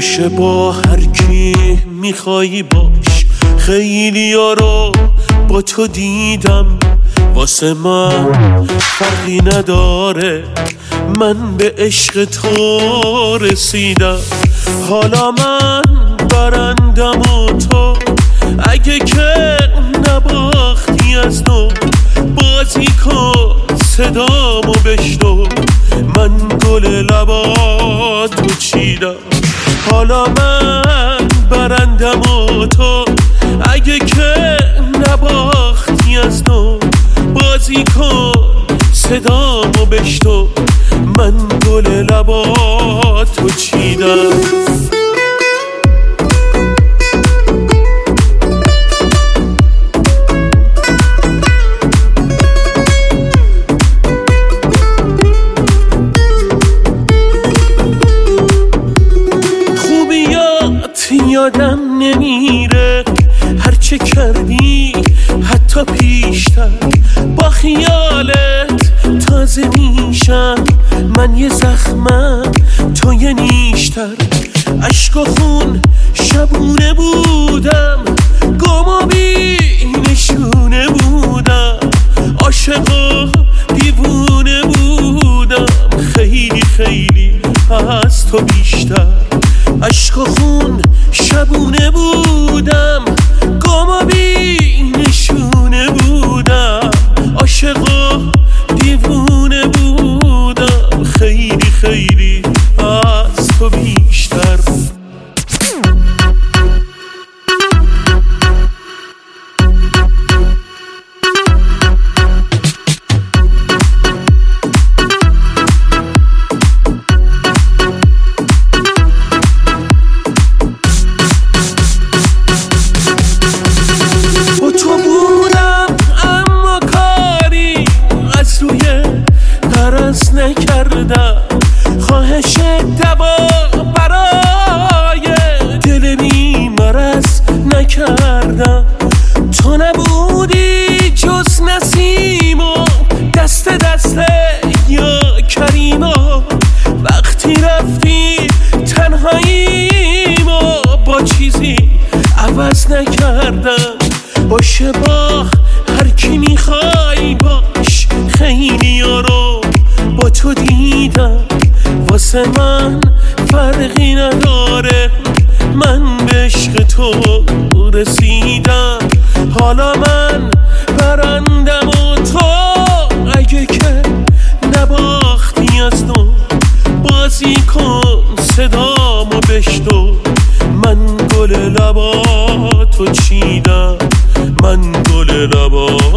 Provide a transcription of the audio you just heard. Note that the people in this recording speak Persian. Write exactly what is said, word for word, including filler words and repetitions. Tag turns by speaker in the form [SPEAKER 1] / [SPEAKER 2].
[SPEAKER 1] باشه با هر کی میخوایی باش، خیلی ها رو با تو دیدم، واسه من فرقی نداره، من به عشق تو رسیدم. حالا من برندم و تو اگه که نباختی از نو، بازی کن صدامو بشنو، من گل لباتو چیدم. حالا من برندم و تو اگه که نباختی از نو، بازی کن صدامو بشنو، من گل لباتو چیدم. یادم نمیره هرچه کردی حتی پیشتر، با خیالت تازه میشم، من یه زخمم تو یه نیشتر. عشق و خون شبونه بودم، گم و بی نشونه بودم، عاشق و دیوونه بودم، خیلی خیلی از تو بیشتر. عشق و خون شبونه بودم، گم و بی نشونه بودم، عاشق و دیوونه بودم، خیلی خیلی از تو بیشتر. نکردم خواهش دوا برای دل بیمارس نکردم، تو نبودی جز نسیم و دست دست یا کریما، وقتی رفتی تنهاییم و با چیزی عوض نکردم. باشه با هر کی میخوای باش، خیلی ها رو با تو دیدم، واسه من فرقی نداره، من به عشق تو رسیدم. حالا من برندم و تو اگه که نباختی از نو، بازی کن صدامو بشنو، من گل لباتو چیدم، من گل لباتو